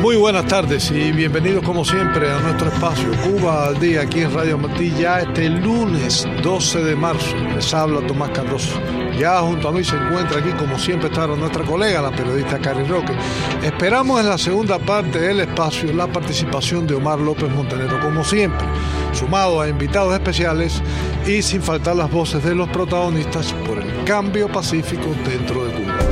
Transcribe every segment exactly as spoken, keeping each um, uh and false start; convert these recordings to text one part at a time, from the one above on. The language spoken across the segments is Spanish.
Muy buenas tardes y bienvenidos como siempre a nuestro espacio Cuba al Día aquí en Radio Martí, ya este lunes doce de marzo. Les habla Tomás Cardoso. Ya junto a mí se encuentra aquí como siempre está nuestra colega, la periodista Cari Roque. Esperamos en la segunda parte del espacio la participación de Omar López Montenegro, como siempre, sumado a invitados especiales y sin faltar las voces de los protagonistas por el cambio pacífico dentro de Cuba.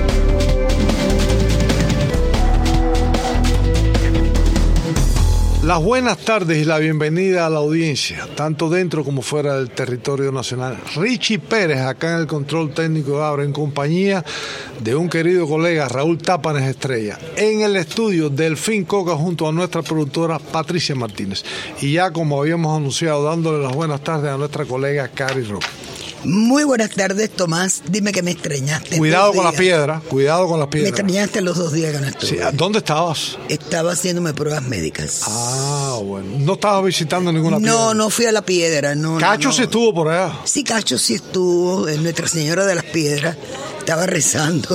Las buenas tardes y la bienvenida a la audiencia, tanto dentro como fuera del territorio nacional. Richie Pérez, acá en el control técnico de Abra, en compañía de un querido colega, Raúl Tápanes Estrella. En el estudio, Delfín Coca, junto a nuestra productora Patricia Martínez. Y ya, como habíamos anunciado, dándole las buenas tardes a nuestra colega Cari Roque. Muy buenas tardes, Tomás. Dime que me extrañaste. Cuidado con las piedras, cuidado con las piedras. Me extrañaste los dos días que no estuve. Sí, ¿dónde estabas? Estaba haciéndome pruebas médicas. Ah, bueno. ¿No estabas visitando ninguna piedra? No, no fui a la piedra. No, ¿Cacho no, no. sí estuvo por allá? Sí, Cacho sí estuvo. Nuestra Señora de las Piedras estaba rezando.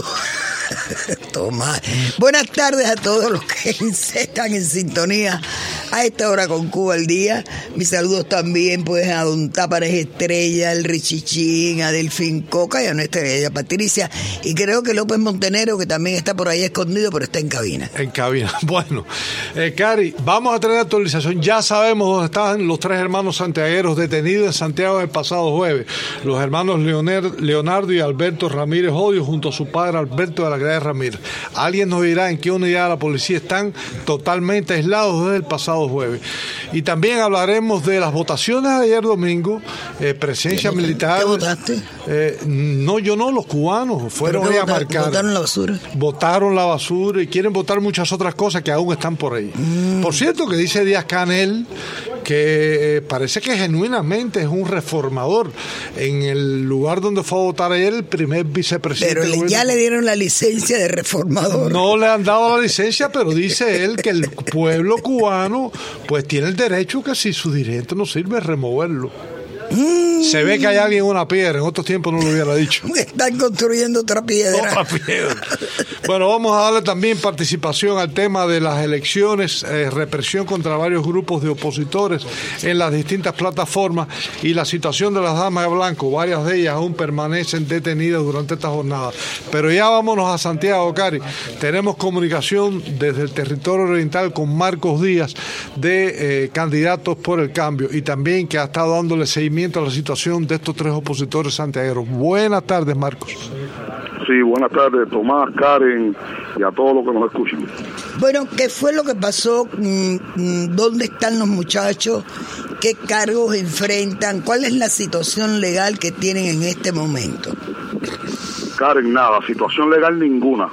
Tomás. Buenas tardes a todos los que están en sintonía a esta hora con Cuba al Día. Mis saludos también pues a don Tápanes Estrella, al Richichín, a Delfín Coca y a nuestra ella Patricia. Y creo que López Montenegro, que también está por ahí escondido, pero está en cabina. En cabina. Bueno, eh, Cari, vamos a tener actualización. Ya sabemos dónde estaban los tres hermanos santiagueros detenidos en Santiago el pasado jueves. Los hermanos Leonel, Leonardo y Alberto Ramírez Odio, junto a su padre Alberto de la Grada Ramírez. Alguien nos dirá en qué unidad de la policía están totalmente aislados desde el pasado jueves. Y también hablaremos de las votaciones de ayer domingo, eh, presencia ¿Qué militar. ¿Qué votaste? Eh, no, yo no, los cubanos fueron ahí a marcar. ¿Votaron la basura? Votaron la basura y quieren votar muchas otras cosas que aún están por ahí. Mm. Por cierto, que dice Díaz Canel que eh, parece que genuinamente es un reformador. En el lugar donde fue a votar ayer el primer vicepresidente. Pero le, ya le dieron la licencia de reformador. No le han dado la licencia, pero dice él que el pueblo cubano pues tiene el derecho que si su dirigente no sirve, removerlo. Mm. Se ve que hay alguien en una piedra, en otros tiempos no lo hubiera dicho. Están construyendo otra piedra. Otra piedra. Bueno, vamos a darle también participación al tema de las elecciones, eh, represión contra varios grupos de opositores en las distintas plataformas y la situación de las damas de blanco. Varias de ellas aún permanecen detenidas durante esta jornada. Pero ya vámonos a Santiago, Cari. Tenemos comunicación desde el territorio oriental con Marcos Díaz de eh, Candidatos por el Cambio y también que ha estado dándole seguimiento a la situación de estos tres opositores santiagueros. Buenas tardes, Marcos. Sí, buenas tardes, Tomás, Karen y a todos los que nos escuchan. Bueno, ¿qué fue lo que pasó? ¿Dónde están los muchachos? ¿Qué cargos enfrentan? ¿Cuál es la situación legal que tienen en este momento? Karen, nada, situación legal ninguna.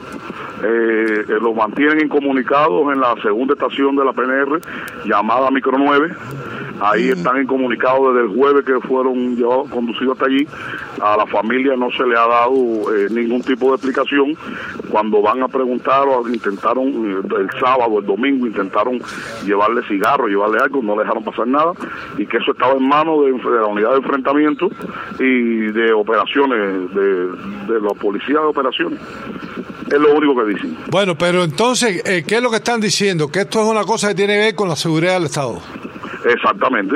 Eh, eh, los mantienen incomunicados en la segunda estación de la P N R, llamada Micro nueve. Ahí están incomunicados desde el jueves que fueron llevados, conducidos hasta allí. A la familia no se le ha dado eh, ningún tipo de explicación. Cuando van a preguntar o intentaron, eh, el sábado, el domingo, intentaron llevarle cigarros, llevarle algo, no le dejaron pasar nada. Y que eso estaba en manos de, de la unidad de enfrentamiento y de operaciones, de, de los policías de operaciones. Es lo único que dicen. Bueno, pero entonces, eh, ¿qué es lo que están diciendo? Que esto es una cosa que tiene que ver con la seguridad del Estado. Exactamente.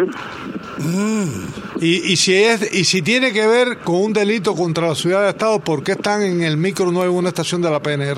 Mm. Y, y si es y si tiene que ver con un delito contra la seguridad del Estado, ¿por qué están en el Micro nueve, una estación de la P N R?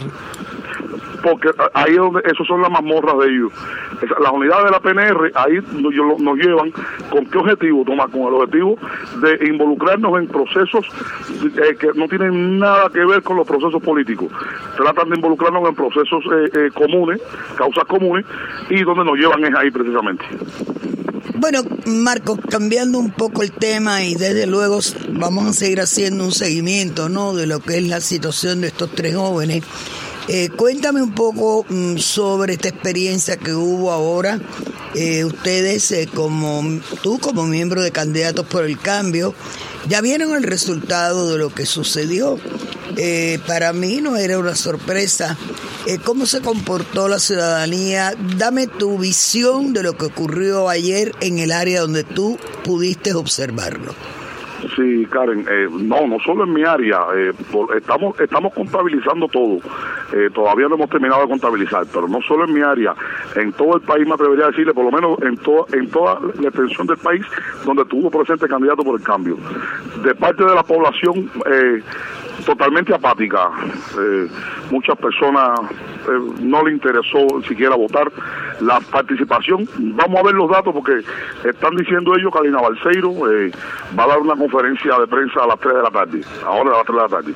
Porque ahí es donde, esos son las mazmorras de ellos. Las unidades de la P N R ahí nos, nos llevan, ¿con qué objetivo, Tomás? Con el objetivo de involucrarnos en procesos eh, que no tienen nada que ver con los procesos políticos. Tratan de involucrarnos en procesos eh, eh, comunes, causas comunes, y donde nos llevan es ahí precisamente. Bueno, Marcos, cambiando un poco el tema y desde luego vamos a seguir haciendo un seguimiento, ¿no?, de lo que es la situación de estos tres jóvenes. Eh, cuéntame un poco mm, sobre esta experiencia que hubo ahora. Eh, ustedes, eh, como tú como miembro de Candidatos por el Cambio, ya vieron el resultado de lo que sucedió. Eh, para mí no era una sorpresa. Eh, ¿Cómo se comportó la ciudadanía? Dame tu visión de lo que ocurrió ayer en el área donde tú pudiste observarlo. Sí, Karen, eh, no, no solo en mi área, eh, por, estamos estamos contabilizando todo, eh, todavía no hemos terminado de contabilizar, pero no solo en mi área, en todo el país me atrevería a decirle, por lo menos en, to, en toda la extensión del país donde tuvo presente candidato por el cambio. De parte de la población, eh, totalmente apática, eh, muchas personas eh, no le interesó siquiera votar. La participación, vamos a ver los datos porque están diciendo ellos que Alina Balseiro eh, va a dar una conferencia de prensa a las tres de la tarde, ahora a las tres de la tarde,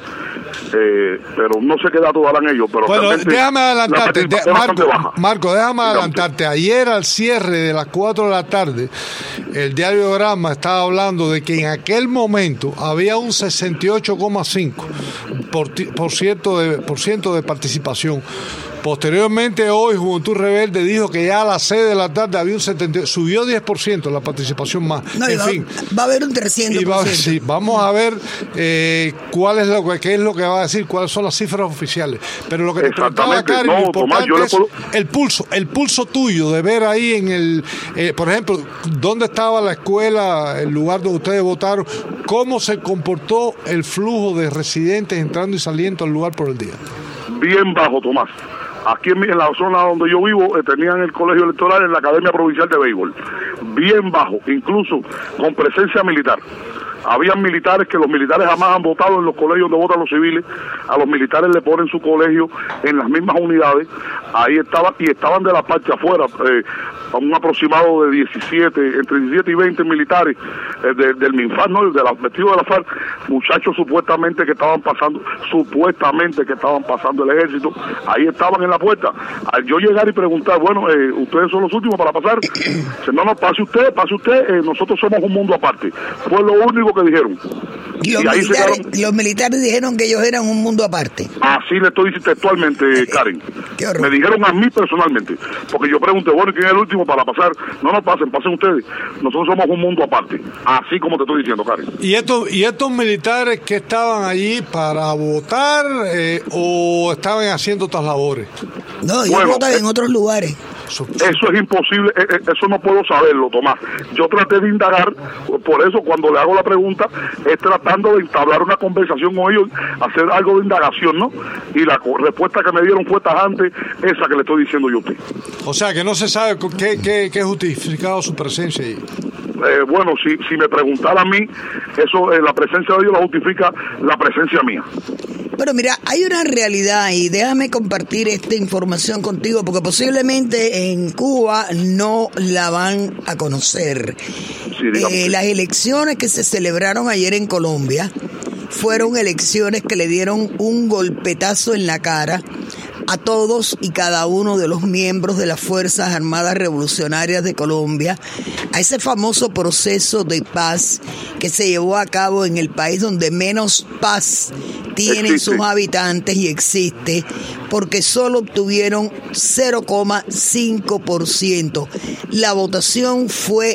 eh, pero no sé qué datos darán ellos, pero bueno, déjame adelantarte, de, Marco, Marco, déjame Dígame. adelantarte, ayer al cierre de las cuatro de la tarde, el diario Granma estaba hablando de que en aquel momento había un sesenta y ocho coma cinco por ciento de, por ciento de participación. Posteriormente, hoy Juventud Rebelde dijo que ya a las seis de la tarde había un setenta, subió diez por ciento la participación más. No, en va, fin. Va a haber un trescientos por ciento. Y va, sí, vamos a ver eh, cuál es lo que qué es lo que va a decir, cuáles son las cifras oficiales. Pero lo que te preguntaba, Karen, no, lo importante Tomás, es puedo... el pulso, el pulso tuyo de ver ahí en el, eh, por ejemplo, dónde estaba la escuela, el lugar donde ustedes votaron, cómo se comportó el flujo de residentes entrando y saliendo al lugar por el día. Bien bajo, Tomás. Aquí en, en la zona donde yo vivo eh, tenían el colegio electoral en la Academia Provincial de Béisbol, bien bajo, incluso con presencia militar. Habían militares que los militares jamás han votado en los colegios donde votan los civiles, a los militares le ponen su colegio en las mismas unidades, ahí estaban, y estaban de la parte afuera, eh, un aproximado de diecisiete, entre diecisiete y veinte militares eh, de, del MINFAR, ¿no? De la, vestidos de la FARC, muchachos supuestamente que estaban pasando, supuestamente que estaban pasando el ejército, ahí estaban en la puerta. Al yo llegar y preguntar, bueno, eh, ustedes son los últimos para pasar, dice, no, no, pase usted, pase usted, eh, nosotros somos un mundo aparte. Fue lo único que dijeron. Y los, y ahí militares, se quedaron... los militares dijeron que ellos eran un mundo aparte. Así le estoy diciendo textualmente, Karen. Me dijeron a mí personalmente, porque yo pregunté, bueno, ¿quién es el último para pasar? No, no pasen, pasen ustedes. Nosotros somos un mundo aparte. Así como te estoy diciendo, Karen. ¿Y estos, y estos militares que estaban allí para votar eh, o estaban haciendo otras labores? No, ellos bueno, votan eh, en otros lugares. Eso es imposible, eso no puedo saberlo, Tomás. Yo traté de indagar, por eso cuando le hago la pregunta, es tratando de entablar una conversación con ellos, hacer algo de indagación, ¿no? Y la respuesta que me dieron fue tajante, esa que le estoy diciendo yo a usted. O sea, que no se sabe qué, qué, qué justificado su presencia ahí. Eh, bueno, si, si me preguntara a mí, eso, eh, la presencia de ellos la justifica la presencia mía. Pero mira, hay una realidad y déjame compartir esta información contigo porque posiblemente en Cuba no la van a conocer. Sí, eh, las elecciones que se celebraron ayer en Colombia fueron elecciones que le dieron un golpetazo en la cara a todos y cada uno de los miembros de las Fuerzas Armadas Revolucionarias de Colombia, a ese famoso proceso de paz que se llevó a cabo en el país donde menos paz tienen existe. sus habitantes y existe, porque solo obtuvieron cero coma cinco por ciento. La votación fue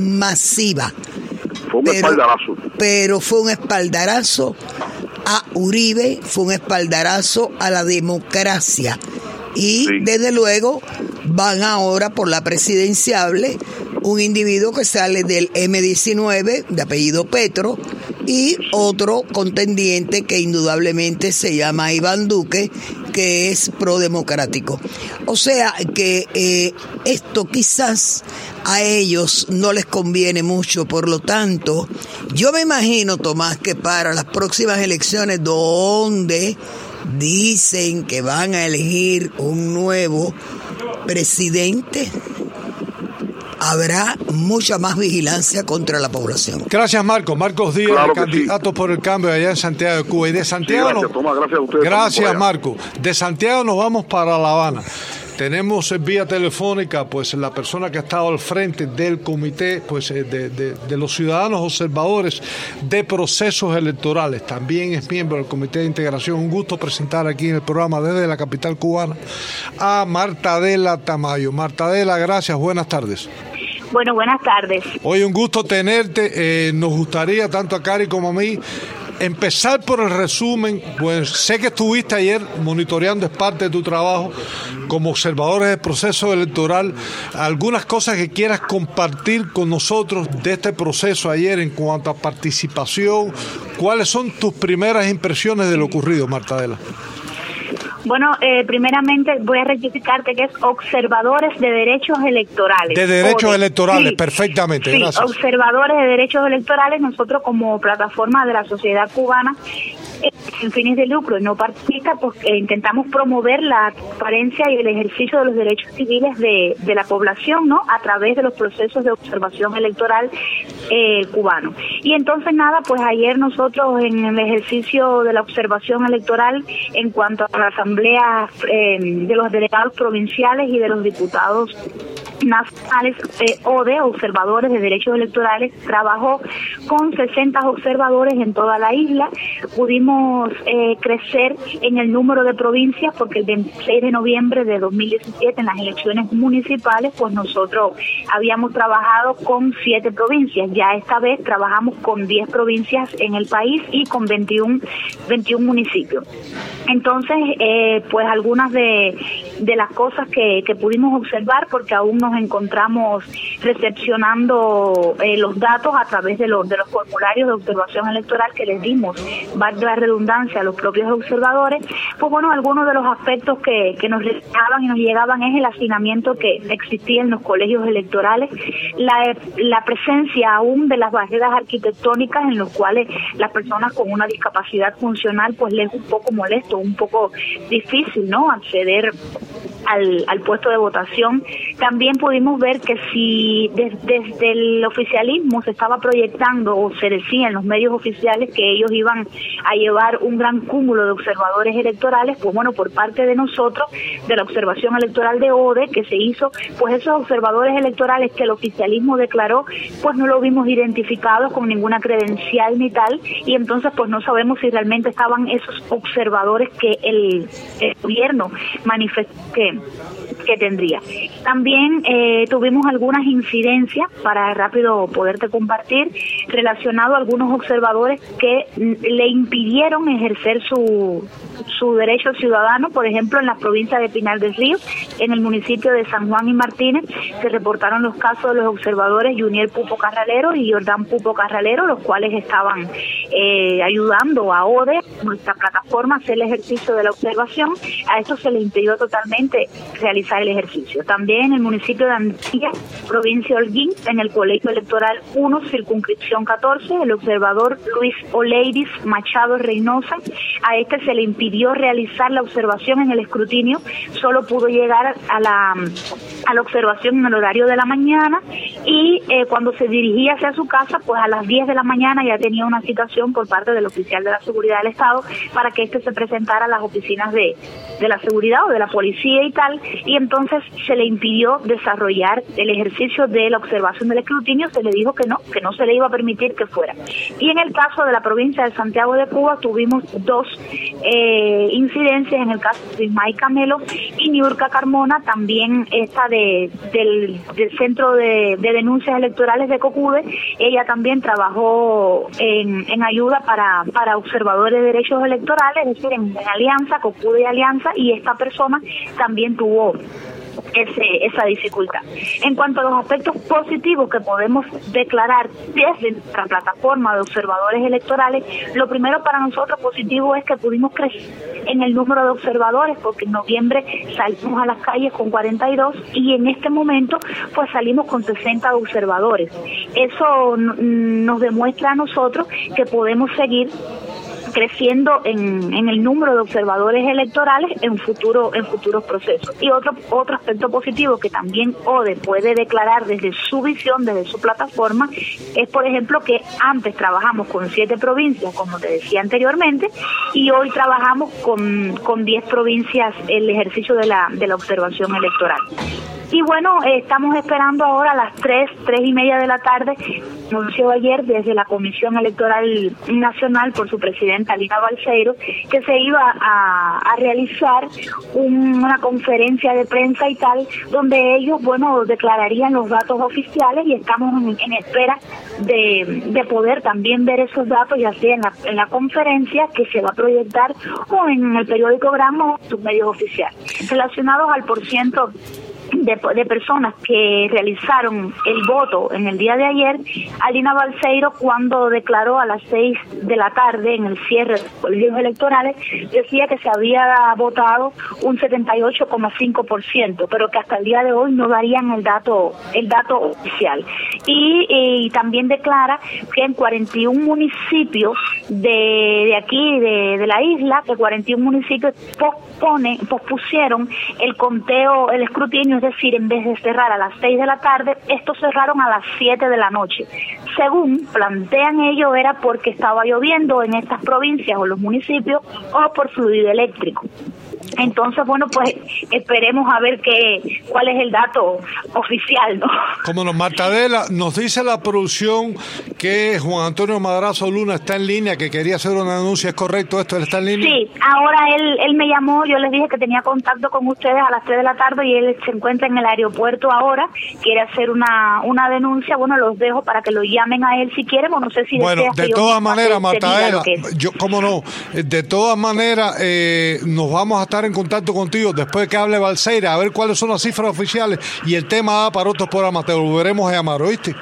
masiva. Fue un pero, espaldarazo. Pero fue un espaldarazo a Uribe, fue un espaldarazo a la democracia. Y sí. desde luego van ahora por la presidenciable un individuo que sale del eme diecinueve, de apellido Petro, y otro contendiente que indudablemente se llama Iván Duque, que es prodemocrático. O sea que eh, esto quizás a ellos no les conviene mucho, por lo tanto, yo me imagino, Tomás, que para las próximas elecciones donde dicen que van a elegir un nuevo presidente, habrá mucha más vigilancia contra la población. Gracias, Marcos. Marcos Díaz, claro candidato sí. por el cambio allá en Santiago de Cuba. Y de Santiago... Sí, gracias, Tomás, gracias a ustedes. Gracias, Marcos. De Santiago nos vamos para La Habana. Tenemos en vía telefónica pues la persona que ha estado al frente del comité pues de, de, de los ciudadanos observadores de procesos electorales. También es miembro del Comité de Integración. Un gusto presentar aquí en el programa desde la capital cubana a Marta Adela Tamayo. Marta Adela, gracias. Buenas tardes. Bueno, buenas tardes. Oye, un gusto tenerte. Eh, nos gustaría, tanto a Cari como a mí, empezar por el resumen, pues sé que estuviste ayer monitoreando, es parte de tu trabajo como observadores del proceso electoral, algunas cosas que quieras compartir con nosotros de este proceso ayer en cuanto a participación. ¿Cuáles son tus primeras impresiones de lo ocurrido, Marta Adela? Bueno, eh, primeramente voy a rectificarte que es observadores de derechos electorales. De derechos de, electorales, sí, perfectamente, sí, gracias. Observadores de derechos electorales, nosotros como plataforma de la sociedad cubana, eh, sin fines de lucro y no partidista, pues eh, intentamos promover la transparencia y el ejercicio de los derechos civiles de, de la población, ¿no? A través de los procesos de observación electoral eh, cubano. Y entonces nada, pues ayer nosotros en el ejercicio de la observación electoral en cuanto a la asamblea eh, de los delegados provinciales y de los diputados nacionales, eh, O D E, Observadores de Derechos Electorales, trabajó con sesenta observadores en toda la isla. Pudimos eh, crecer en el número de provincias porque el veintiséis de noviembre de dos mil diecisiete, en las elecciones municipales, pues nosotros habíamos trabajado con siete provincias. Ya esta vez trabajamos con diez provincias en el país y con veintiún, veintiún municipios. Entonces, eh, pues algunas de, de las cosas que, que pudimos observar, porque aún nos encontramos recepcionando eh, los datos a través de los, de los formularios de observación electoral que les dimos, valga la redundancia, a los propios observadores, pues bueno, algunos de los aspectos que, que nos llegaban y nos llegaban es el hacinamiento que existía en los colegios electorales, la, la presencia aún de las barreras arquitectónicas en los cuales las personas con una discapacidad funcional pues les es un poco molesto, un poco difícil, ¿no?, acceder al, al puesto de votación. También pudimos ver que si des, desde el oficialismo se estaba proyectando o se decía en los medios oficiales que ellos iban a llevar un gran cúmulo de observadores electorales, pues bueno, por parte de nosotros, de la observación electoral de O D E que se hizo, pues esos observadores electorales que el oficialismo declaró, pues no lo vimos identificados con ninguna credencial ni tal, y entonces pues no sabemos si realmente estaban esos observadores que el, el gobierno manifestó que, que tendría. También eh, tuvimos algunas incidencias, para rápido poderte compartir, relacionado a algunos observadores que le impidieron ejercer su su derecho ciudadano, por ejemplo, en la provincia de Pinar del Río, en el municipio de San Juan y Martínez, se reportaron los casos de los observadores Juniel Pupo Carralero y Jordán Pupo Carralero, los cuales estaban eh, ayudando a O D E, nuestra plataforma, a hacer el ejercicio de la observación. A esto se le impidió totalmente realizar el ejercicio. También en el municipio de Antilla, provincia de Holguín, en el Colegio Electoral uno, circunscripción catorce, el observador Luis Oleiris Machado Reynosa, a este se le impidió realizar la observación en el escrutinio, solo pudo llegar a la a la observación en el horario de la mañana y eh, cuando se dirigía hacia su casa, pues a las diez de la mañana ya tenía una citación por parte del oficial de la seguridad del Estado para que éste se presentara a las oficinas de, de la seguridad o de la policía y tal, y entonces se le impidió desarrollar el ejercicio de la observación del escrutinio, se le dijo que no, que no se le iba a permitir que fuera. Y en el caso de la provincia de Santiago de Cuba tuvimos dos eh, incidencias, en el caso de Ismael Camelo y Niurka Carmona, también esta de del, del Centro de, de Denuncias Electorales de COCUDE. Ella también trabajó en, en ayuda para, para observadores de derechos electorales, es decir, en, en alianza, COCUDE y alianza, y esta persona también tuvo Ese, esa dificultad. En cuanto a los aspectos positivos que podemos declarar desde nuestra plataforma de observadores electorales, lo primero para nosotros positivo es que pudimos crecer en el número de observadores, porque en noviembre salimos a las calles con cuarenta y dos y en este momento pues salimos con sesenta observadores. Eso nos demuestra a nosotros que podemos seguir creciendo en, en el número de observadores electorales en futuro en futuros procesos. Y otro otro aspecto positivo que también O D E puede declarar desde su visión, desde su plataforma, es por ejemplo que antes trabajamos con siete provincias, como te decía anteriormente, y hoy trabajamos con con diez provincias el ejercicio de la de la observación electoral. Y bueno, eh, estamos esperando ahora a las tres, tres y media de la tarde, anunció ayer desde la Comisión Electoral Nacional por su presidenta Lina Balseiro, que se iba a, a realizar un, una conferencia de prensa y tal, donde ellos, bueno, declararían los datos oficiales y estamos en, en espera de, de poder también ver esos datos, ya sea en la, en la conferencia que se va a proyectar o en el periódico Gramo o en sus medios oficiales. Relacionados al porciento De, de personas que realizaron el voto en el día de ayer, Alina Balseiro, cuando declaró a las seis de la tarde en el cierre de los colegios electorales, decía que se había votado un setenta y ocho coma cinco por ciento, pero que hasta el día de hoy no darían el dato el dato oficial. Y, y también declara que en cuarenta y un municipios de, de aquí, de, de la isla, que cuarenta y un municipios posponen, pospusieron el conteo, el escrutinio, es decir, en vez de cerrar a las seis de la tarde, estos cerraron a las siete de la noche. Según plantean ellos, era porque estaba lloviendo en estas provincias o los municipios o por fluido eléctrico. Entonces, bueno, pues esperemos a ver qué, cuál es el dato oficial, ¿no? Como nos Martadela, nos dice la producción que Juan Antonio Madrazo Luna está en línea, que quería hacer una denuncia, ¿es correcto esto? ¿Él está en línea? Sí, ahora él, él me llamó, yo les dije que tenía contacto con ustedes a las tres de la tarde y él se encuentra en el aeropuerto ahora, quiere hacer una, una denuncia, bueno, los dejo para que lo llamen a él si quieren, o no sé si bueno, desea de que todas yo maneras, Martadela, yo, cómo no, de todas maneras, eh, nos vamos a estar en contacto contigo después que hable Balseiro, a ver cuáles son las cifras oficiales y el tema da para otros programas, te volveremos a llamar, ¿oíste?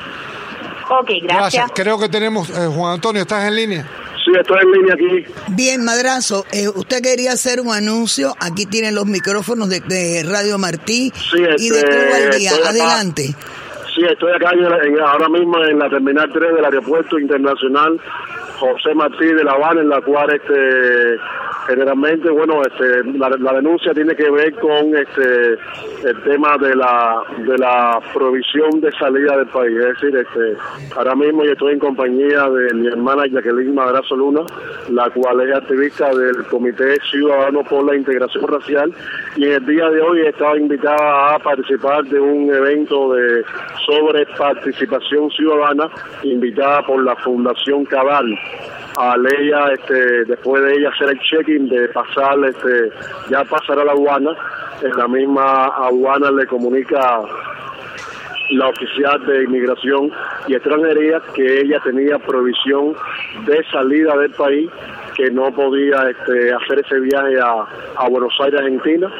Ok, gracias. Gracias. Creo que tenemos, eh, Juan Antonio, ¿estás en línea? Sí, estoy en línea aquí. Bien, Madrazo, eh, usted quería hacer un anuncio, aquí tienen los micrófonos de, de Radio Martí sí, este, y de Cuba al Día, adelante. Sí, estoy acá en, en, ahora mismo en la Terminal tres del Aeropuerto Internacional José Martí de La Habana, en la cual este generalmente, bueno, este la, la denuncia tiene que ver con este el tema de la de la provisión de salida del país. Es decir, este ahora mismo yo estoy en compañía de mi hermana Jacqueline Madrazo Luna, la cual es activista del Comité Ciudadano por la Integración Racial, y en el día de hoy estaba invitada a participar de un evento de sobre participación ciudadana, invitada por la Fundación Cabal. Al ella, este, después de ella hacer el check-in, de pasar, este, ya pasar a la aduana, en la misma aduana le comunica la oficial de Inmigración y Extranjería que ella tenía provisión de salida del país, que no podía este, hacer ese viaje a, a Buenos Aires, Argentina.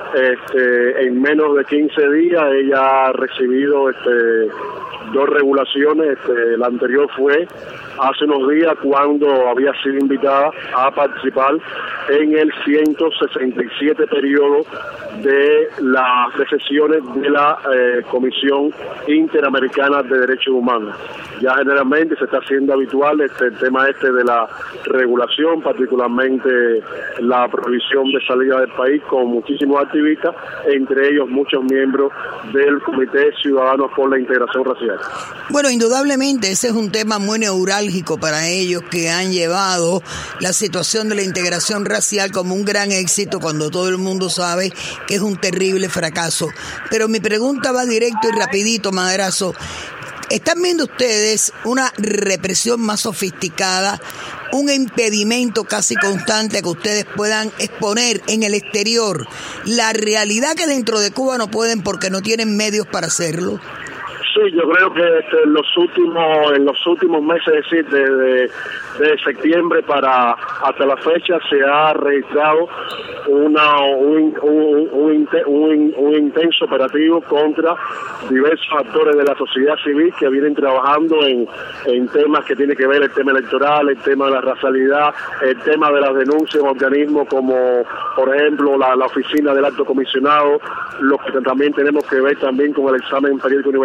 Este, en menos de quince días ella ha recibido este, dos regulaciones. Este, la anterior fue hace unos días, cuando había sido invitada a participar en el ciento sesenta y siete periodo de las de sesiones de la eh, Comisión Interamericana de Derechos Humanos. Ya generalmente se está haciendo habitual este el tema este de la regulación, particularmente la prohibición de salida del país, con muchísimos activistas, entre ellos muchos miembros del Comité Ciudadanos por la Integración Racial. Bueno, indudablemente ese es un tema muy neurálgico para ellos, que han llevado la situación de la integración racial como un gran éxito cuando todo el mundo sabe que es un terrible fracaso. Pero mi pregunta va directo y rapidito, Madrazo. ¿Están viendo ustedes una represión más sofisticada, un impedimento casi constante a que ustedes puedan exponer en el exterior la realidad que dentro de Cuba no pueden porque no tienen medios para hacerlo? Sí, yo creo que este, en los últimos en los últimos meses, es decir, desde de septiembre para hasta la fecha, se ha registrado una un, un, un, un, un intenso operativo contra diversos actores de la sociedad civil que vienen trabajando en, en temas que tienen que ver el tema electoral, el tema de la racialidad, el tema de las denuncias en organismos como, por ejemplo, la, la oficina del alto comisionado, lo que también tenemos que ver también con el examen periódico universal, es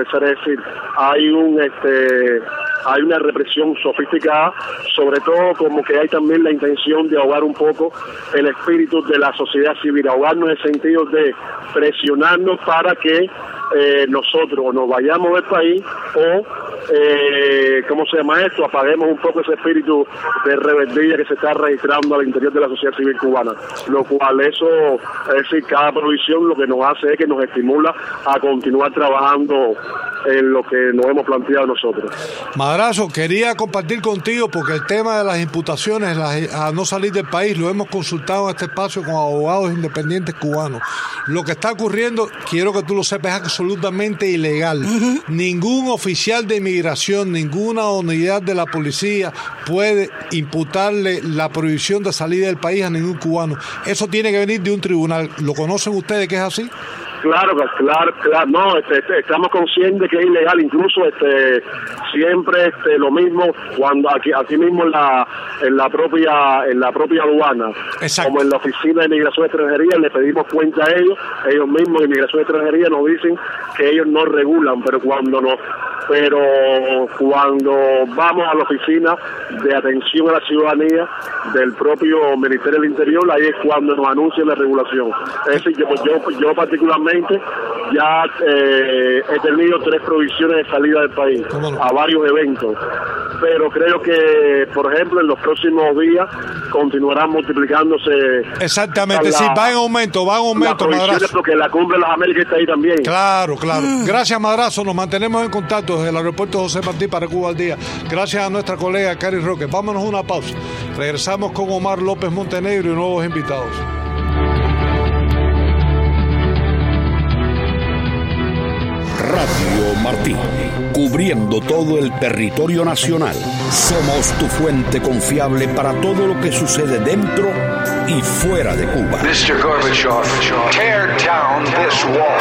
decir, hay un este hay una represión sofisticada, sobre todo como que hay también la intención de ahogar un poco el espíritu de la sociedad civil, ahogarnos en el sentido de presionarnos para que eh, nosotros nos vayamos del país o, eh, ¿cómo se llama esto?, apaguemos un poco ese espíritu de rebeldía que se está registrando al interior de la sociedad civil cubana, lo cual eso, es decir, cada provisión lo que nos hace es que nos estimula a continuar trabajando en lo que nos hemos planteado nosotros. Madrazo, quería compartir contigo porque el tema de las imputaciones las, a no salir del país lo hemos consultado en este espacio con abogados independientes cubanos. Lo que está ocurriendo, quiero que tú lo sepas, es absolutamente ilegal. Uh-huh. Ningún oficial de inmigración, ninguna unidad de la policía puede imputarle la prohibición de salir del país a ningún cubano. Eso tiene que venir de un tribunal. ¿Lo conocen ustedes que es así? Claro, claro, claro, no, este, este, estamos conscientes que es ilegal, incluso este, siempre este, lo mismo cuando aquí, aquí mismo en la, en la propia, en la propia aduana, exacto, como en la oficina de Inmigración y Extranjería, le pedimos cuenta a ellos, ellos mismos de Inmigración y Extranjería nos dicen que ellos no regulan, pero cuando nos, pero cuando vamos a la oficina de atención a la ciudadanía del propio Ministerio del Interior, ahí es cuando nos anuncian la regulación. Es decir, yo, yo, yo particularmente ya eh, he tenido tres prohibiciones de salida del país a varios eventos, pero creo que, por ejemplo, en los próximos días continuarán multiplicándose. Exactamente, la, sí, va en aumento, va en aumento, Madrazo. Porque la Cumbre de las Américas está ahí también. Claro, claro. Mm. Gracias, Madrazo, nos mantenemos en contacto desde el aeropuerto José Martí para Cuba al Día. Gracias a nuestra colega Cari Roque. Vámonos a una pausa. Regresamos con Omar López Montenegro y nuevos invitados. Radio Martí, cubriendo todo el territorio nacional. Somos tu fuente confiable para todo lo que sucede dentro y fuera de Cuba. mister Gorbachev, tear down this wall.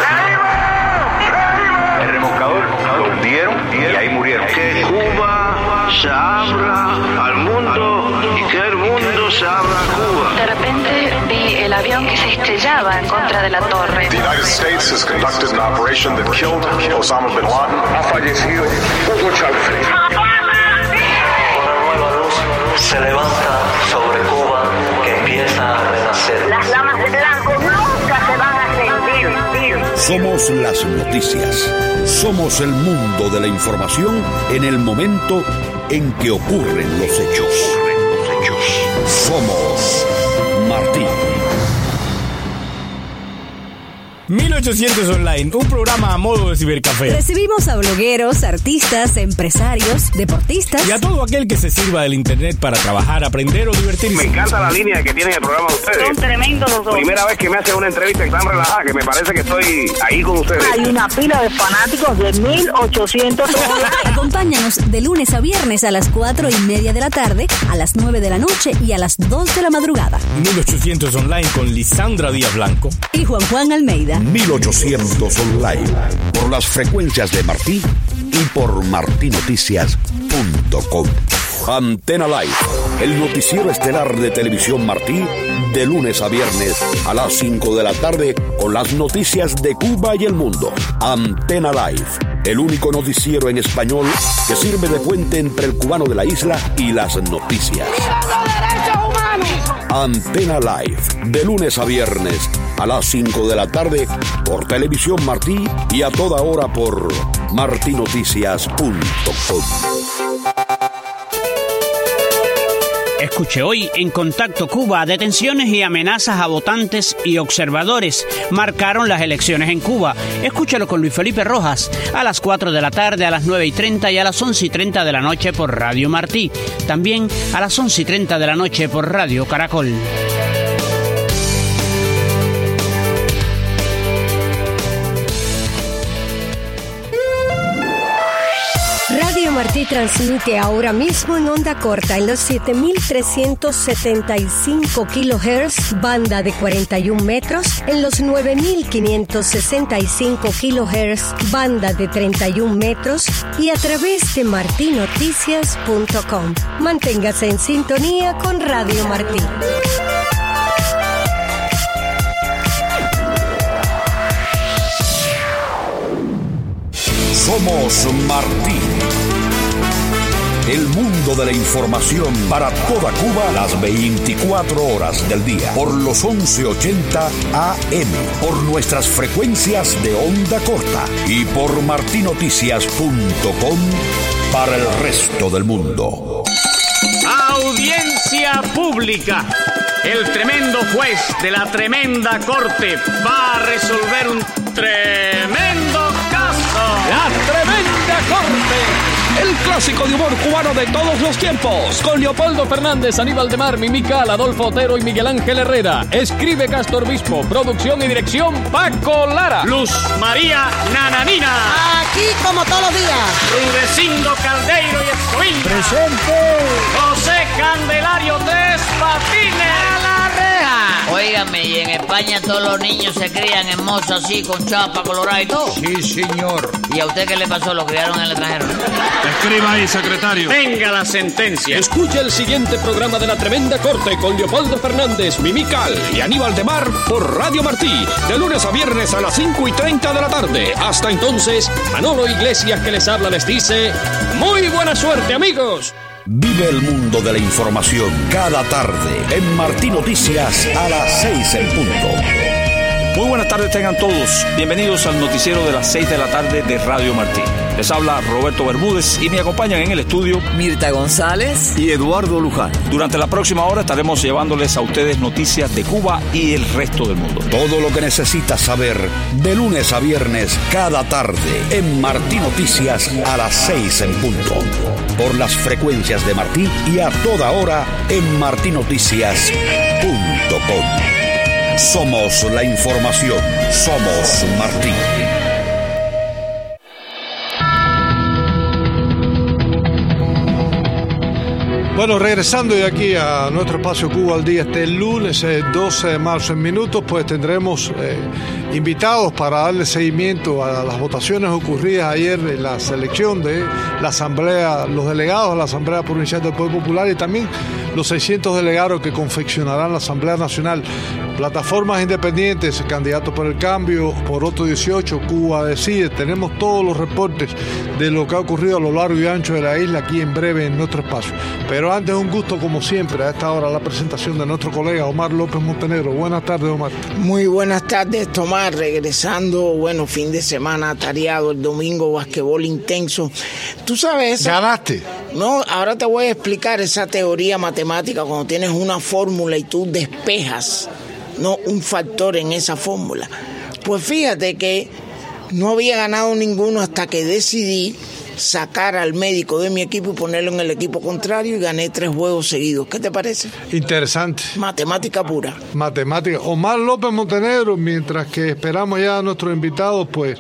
El remolcador lo hundieron y ahí murieron. Que Cuba se abra al mundo y que el mundo se abra a Cuba. De repente vi el avión que se estrellaba en contra de la torre. The United States has conducted an operation that killed Osama bin Laden. Ha fallecido Hugo Chávez. Una nueva luz se levanta sobre Cuba que empieza a renacer. Las llamas de blanco nunca se van a extinguir. Somos las noticias. Somos el mundo de la información en el momento en que ocurren los hechos. Somos Martí. mil ochocientos Online, un programa a modo de cibercafé. Recibimos a blogueros, artistas, empresarios, deportistas y a todo aquel que se sirva del internet para trabajar, aprender o divertirse. Me encanta la línea que tienen el programa de ustedes. Son tremendos los dos. Primera vez que me hacen una entrevista tan relajada que me parece que estoy ahí con ustedes. Hay una pila de fanáticos de mil ochocientos Online. Acompáñanos de lunes a viernes a las cuatro y media de la tarde, a las nueve de la noche y a las dos de la madrugada. mil ochocientos Online con Lisandra Díaz Blanco y Juan Juan Almeida. mil ochocientos Online, por las frecuencias de Martí y por martí noticias punto com. Antena Live, el noticiero estelar de Televisión Martí, de lunes a viernes a las cinco de la tarde con las noticias de Cuba y el mundo. Antena Live, el único noticiero en español que sirve de puente entre el cubano de la isla y las noticias. Antena Live, de lunes a viernes a las cinco de la tarde por Televisión Martí y a toda hora por martí noticias punto com. Escuche hoy en Contacto Cuba, detenciones y amenazas a votantes y observadores marcaron las elecciones en Cuba. Escúchalo con Luis Felipe Rojas a las cuatro de la tarde, a las nueve y treinta y a las once y treinta de la noche por Radio Martí. También a las once y treinta de la noche por Radio Caracol. Radio Martí transmite ahora mismo en onda corta en los siete mil trescientos setenta y cinco kilohertz, banda de cuarenta y un metros, en los nueve mil quinientos sesenta y cinco kilohertz, banda de treinta y un metros y a través de martí noticias punto com. Manténgase en sintonía con Radio Martí. Somos Somos Martí. El mundo de la información para toda Cuba las veinticuatro horas del día por los once ochenta A M, por nuestras frecuencias de onda corta y por martinoticias punto com para el resto del mundo. Audiencia pública. El tremendo juez de la tremenda corte va a resolver un tremendo caso. La tremenda corte. El clásico de humor cubano de todos los tiempos. Con Leopoldo Fernández, Aníbal de Mar, Mimical, Adolfo Otero y Miguel Ángel Herrera. Escribe Castro Obispo. Producción y dirección Paco Lara. Luz María Nananina. Aquí como todos los días. Rudecindo Caldeiro y Escoín. Presente. José Candelario Tres Patines. A la reja. Óigame, y en España todos los niños se crían en moza así, con chapa colorada y todo. Sí, señor. ¿Y a usted qué le pasó? ¿Lo criaron en el extranjero? Escriba ahí, secretario. Venga la sentencia. Escucha el siguiente programa de La Tremenda Corte con Leopoldo Fernández, Mimical y Aníbal de Mar por Radio Martí, de lunes a viernes a las cinco y treinta de la tarde. Hasta entonces, Manolo Iglesias que les habla les dice, ¡muy buena suerte, amigos! Vive el mundo de la información cada tarde en Martí Noticias a las seis en punto. Muy buenas tardes tengan todos. Bienvenidos al noticiero de las seis de la tarde de Radio Martí. Les habla Roberto Bermúdez y me acompañan en el estudio Mirta González y Eduardo Luján. Durante la próxima hora estaremos llevándoles a ustedes noticias de Cuba y el resto del mundo. Todo lo que necesitas saber de lunes a viernes cada tarde en Martí Noticias a las seis en punto. Por las frecuencias de Martí y a toda hora en martinoticias punto com. Somos la información. Somos Martí. Bueno, regresando de aquí a nuestro espacio Cuba al Día, este lunes eh, doce de marzo en minutos, pues tendremos eh, invitados para darle seguimiento a las votaciones ocurridas ayer en la selección de la Asamblea, los delegados de la Asamblea Provincial del Poder Popular y también los seiscientos delegados que confeccionarán la Asamblea Nacional. Plataformas independientes, Candidatos por el Cambio, por Otto dieciocho, Cuba Decide. Tenemos todos los reportes de lo que ha ocurrido a lo largo y ancho de la isla aquí en breve en nuestro espacio. Pero antes, un gusto como siempre a esta hora la presentación de nuestro colega Omar López Montenegro. Buenas tardes, Omar. Muy buenas tardes, Tomás. Regresando, bueno, fin de semana atareado, el domingo basquetbol intenso. ¿Tú sabes? ¿Ganaste? No, ahora te voy a explicar esa teoría matemática cuando tienes una fórmula y tú despejas, no, un factor en esa fórmula. Pues fíjate que no había ganado ninguno hasta que decidí sacar al médico de mi equipo y ponerlo en el equipo contrario y gané tres juegos seguidos. ¿Qué te parece? Interesante. Matemática pura. Matemática. Omar López Montenegro, mientras que esperamos ya a nuestros invitados, pues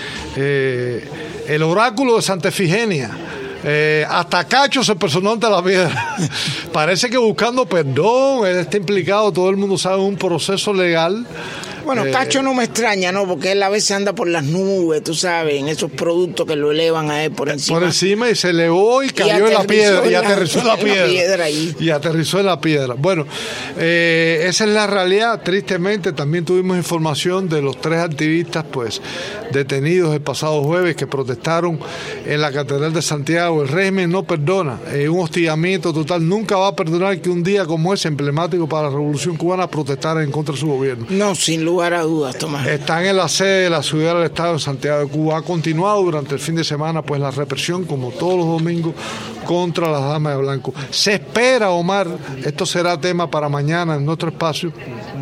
eh, el oráculo de Santa Efigenia. Eh, hasta Cacho se personó ante la piedra. Parece que buscando perdón, él está implicado, todo el mundo sabe, un proceso legal. Bueno, eh, Cacho no me extraña, ¿no? Porque él a veces anda por las nubes, tú sabes, en esos productos que lo elevan a él por encima. Por encima y se elevó y cayó y en la piedra. Y aterrizó en la, la piedra. piedra ahí. Y aterrizó en la piedra. Bueno, eh, esa es la realidad. Tristemente, también tuvimos información de los tres activistas, pues, detenidos el pasado jueves que protestaron en la Catedral de Santiago. El régimen no perdona. Eh, un hostigamiento total. Nunca va a perdonar que un día como ese, emblemático para la Revolución Cubana, protestara en contra de su gobierno. No, sin lugar a dudas, Tomás. Están en la sede de la ciudad del Estado en Santiago de Cuba. Ha continuado durante el fin de semana pues la represión, como todos los domingos, contra las damas de blanco. Se espera, Omar, esto será tema para mañana en nuestro espacio,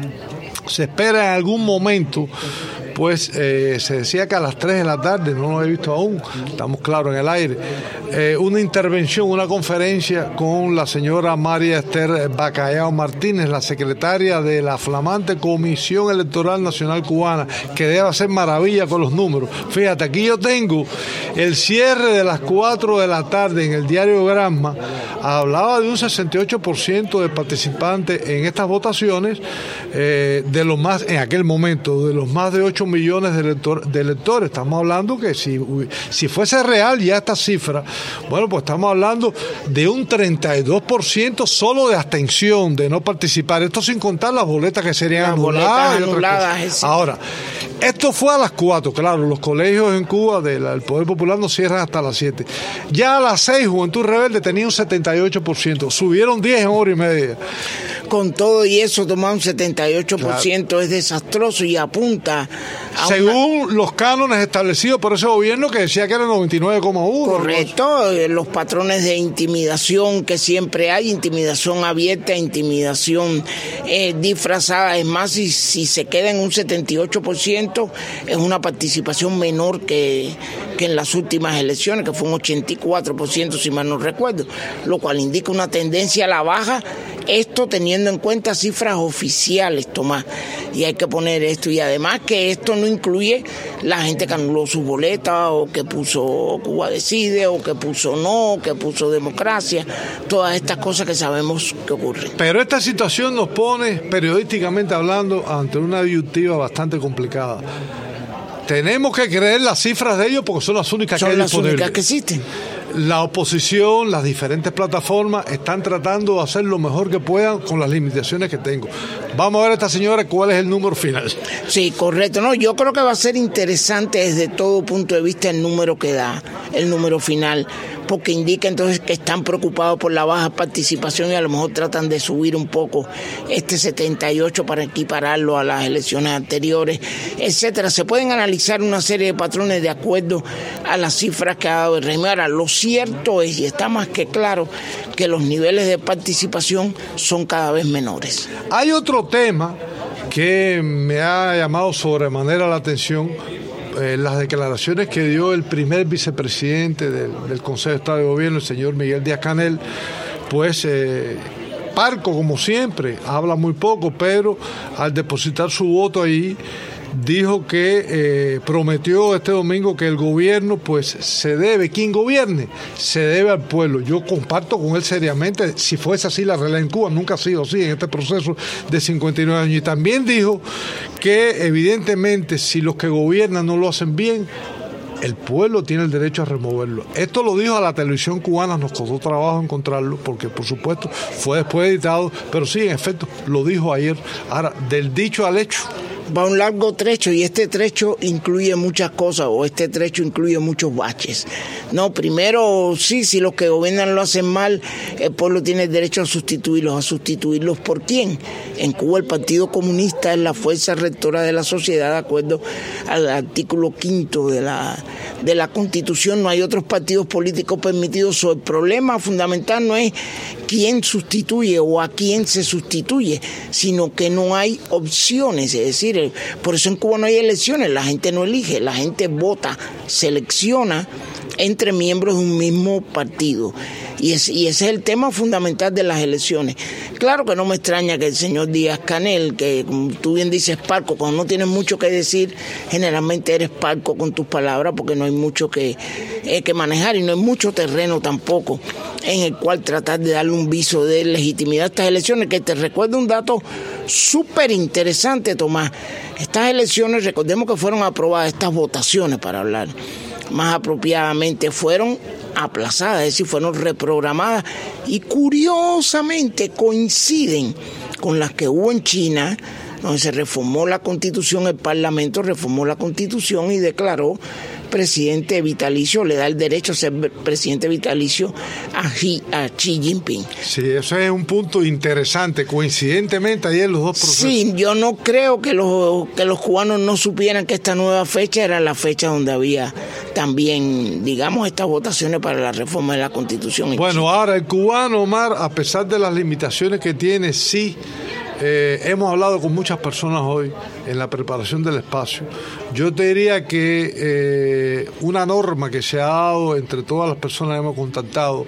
se espera en algún momento, pues eh, se decía que a las tres de la tarde, no lo he visto aún, estamos claros en el aire, eh, una intervención, una conferencia con la señora María Esther Bacallao Martínez, la secretaria de la flamante Comisión Electoral Nacional Cubana, que debe hacer maravilla con los números. Fíjate, aquí yo tengo el cierre de las cuatro de la tarde en el diario Granma, hablaba de un sesenta y ocho por ciento de participantes en estas votaciones, eh, de los más, en aquel momento, de los más de ocho ocho millones de, elector, de electores. Estamos hablando que si, si fuese real ya esta cifra, bueno, pues estamos hablando de un treinta y dos por ciento solo de abstención, de no participar. Esto sin contar las boletas que serían las anuladas. Boletas anuladas Ahora, esto fue a las cuatro, claro, los colegios en Cuba del Poder Popular no cierran hasta las siete. Ya a las seis, Juventud Rebelde tenía un setenta y ocho por ciento, subieron diez en hora y media. Con todo y eso, tomar un setenta y ocho por ciento claro. Es desastroso y apunta a según una... los cánones establecidos por ese gobierno que decía que era noventa y nueve coma uno. Correcto, ¿no? Los patrones de intimidación que siempre hay, intimidación abierta, intimidación eh, disfrazada. Es más, si, si se queda en un setenta y ocho por ciento, es una participación menor que, que en las últimas elecciones, que fue un ochenta y cuatro por ciento, si mal no recuerdo, lo cual indica una tendencia a la baja. Esto teniendo en cuenta cifras oficiales, Tomás, y hay que poner esto, y además que esto no incluye la gente que anuló sus boletas, o que puso Cuba Decide, o que puso no, que puso democracia, todas estas cosas que sabemos que ocurren. Pero esta situación nos pone, periodísticamente hablando, ante una disyuntiva bastante complicada. Tenemos que creer las cifras de ellos porque son las únicas son que hay las disponibles. únicas que existen. La oposición, las diferentes plataformas están tratando de hacer lo mejor que puedan con las limitaciones que tengo. Vamos a ver a esta señora cuál es el número final. Sí, correcto. No, yo creo que va a ser interesante desde todo punto de vista el número que da, el número final, porque indica entonces que están preocupados por la baja participación y a lo mejor tratan de subir un poco este setenta y ocho para equipararlo a las elecciones anteriores, etcétera. Se pueden analizar una serie de patrones de acuerdo a las cifras que ha dado el régimen. Ahora, lo cierto es, y está más que claro, que los niveles de participación son cada vez menores. Hay otro tema que me ha llamado sobremanera la atención. Eh, las declaraciones que dio el primer vicepresidente del, del Consejo de Estado de Gobierno, el señor Miguel Díaz-Canel, pues eh, parco como siempre, habla muy poco, pero al depositar su voto ahí, dijo que eh, prometió este domingo que el gobierno pues se debe, quien gobierne, se debe al pueblo. Yo comparto con él seriamente, si fuese así la realidad en Cuba, nunca ha sido así en este proceso de cincuenta y nueve años. Y también dijo que evidentemente si los que gobiernan no lo hacen bien, el pueblo tiene el derecho a removerlo. Esto lo dijo a la televisión cubana, nos costó trabajo encontrarlo, porque por supuesto fue después editado, pero sí, en efecto, lo dijo ayer. Ahora, del dicho al hecho, va un largo trecho y este trecho incluye muchas cosas, o este trecho incluye muchos baches. No, primero, sí, si los que gobiernan lo hacen mal, el pueblo tiene el derecho a sustituirlos. ¿A sustituirlos por quién? En Cuba el Partido Comunista es la fuerza rectora de la sociedad, de acuerdo al artículo quinto de la, de la Constitución. No hay otros partidos políticos permitidos. O el problema fundamental no es quién sustituye o a quién se sustituye, sino que no hay opciones, es decir, por eso en Cuba no hay elecciones, la gente no elige, la gente vota, selecciona entre miembros de un mismo partido. Y, es, y ese es el tema fundamental de las elecciones. Claro que no me extraña que el señor Díaz-Canel, que como tú bien dices, parco, cuando no tienes mucho que decir, generalmente eres parco con tus palabras porque no hay mucho que, eh, que manejar y no hay mucho terreno tampoco en el cual tratar de darle un viso de legitimidad a estas elecciones. Que te recuerdo un dato súper interesante, Tomás. Estas elecciones, recordemos que fueron aprobadas, estas votaciones, para hablar más apropiadamente, fueron aplazadas, es decir, fueron reprogramadas y curiosamente coinciden con las que hubo en China, donde se reformó la Constitución, el Parlamento reformó la Constitución y declaró presidente vitalicio, le da el derecho a ser presidente vitalicio a Xi, a Xi Jinping. Sí, eso es un punto interesante. Coincidentemente ayer los dos procesos. Sí, yo no creo que los, que los cubanos no supieran que esta nueva fecha era la fecha donde había también, digamos, estas votaciones para la reforma de la Constitución. Bueno, Chile. Ahora el cubano, Omar, a pesar de las limitaciones que tiene, sí. Eh, hemos hablado con muchas personas hoy en la preparación del espacio. Yo te diría que eh, una norma que se ha dado entre todas las personas que hemos contactado,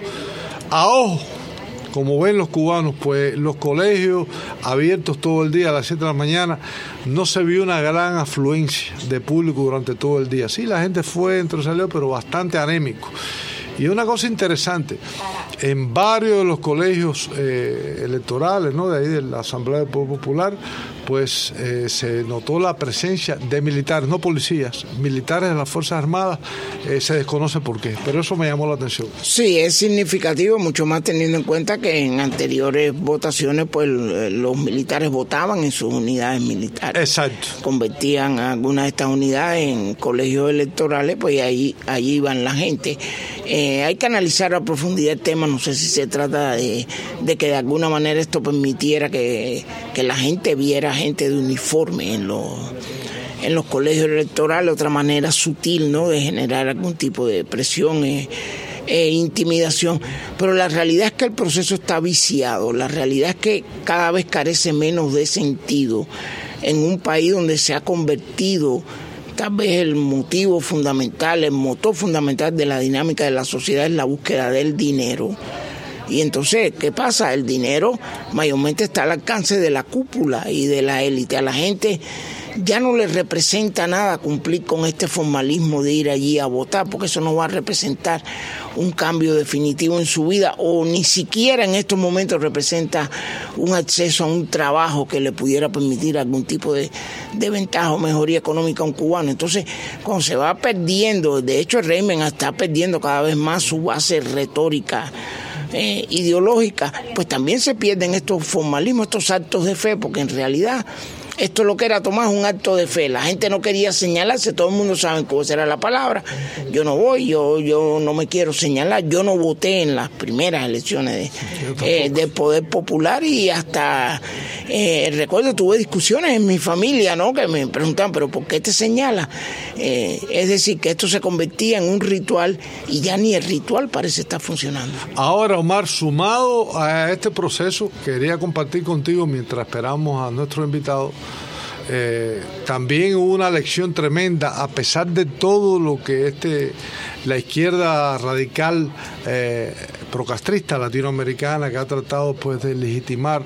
a ojo, como ven los cubanos, pues los colegios abiertos todo el día a las siete de la mañana, no se vio una gran afluencia de público durante todo el día. Sí, la gente fue, entró y salió, pero bastante anémico. Y una cosa interesante, en varios de los colegios eh, electorales, ¿no?, de ahí de la Asamblea del Pueblo Popular, pues eh, se notó la presencia de militares, no policías, militares de las Fuerzas Armadas, eh, se desconoce por qué, pero eso me llamó la atención. Sí, es significativo, mucho más teniendo en cuenta que en anteriores votaciones pues los militares votaban en sus unidades militares. Exacto. Convertían algunas de estas unidades en colegios electorales, pues y ahí, allí iban la gente. Eh, hay que analizar a profundidad el tema, no sé si se trata de, de que de alguna manera esto permitiera que, que la gente viera gente de uniforme en los, en los colegios electorales, otra manera sutil, ¿no?, de generar algún tipo de presión e eh, eh, intimidación, pero la realidad es que el proceso está viciado, la realidad es que cada vez carece menos de sentido en un país donde se ha convertido tal vez el motivo fundamental, el motor fundamental de la dinámica de la sociedad es la búsqueda del dinero. Y entonces, ¿qué pasa? El dinero mayormente está al alcance de la cúpula y de la élite. A la gente ya no le representa nada cumplir con este formalismo de ir allí a votar, porque eso no va a representar un cambio definitivo en su vida, o ni siquiera en estos momentos representa un acceso a un trabajo que le pudiera permitir algún tipo de, de ventaja o mejoría económica a un cubano. Entonces, cuando se va perdiendo, de hecho el régimen está perdiendo cada vez más su base retórica, Eh, ideológica, pues también se pierden estos formalismos, estos actos de fe, porque en realidad esto es lo que era Tomás, un acto de fe. La gente no quería señalarse, todo el mundo sabe cómo será la palabra. Yo no voy, yo yo no me quiero señalar, yo no voté en las primeras elecciones de, eh, de Poder Popular, y hasta eh, recuerdo tuve discusiones en mi familia, ¿no?, que me preguntaban, pero ¿por qué te señalas? Eh, es decir, que esto se convertía en un ritual y ya ni el ritual parece estar funcionando. Ahora, Omar, sumado a este proceso, quería compartir contigo mientras esperamos a nuestro invitado. Eh, también hubo una lección tremenda, a pesar de todo lo que este la izquierda radical eh, procastrista latinoamericana, que ha tratado pues de legitimar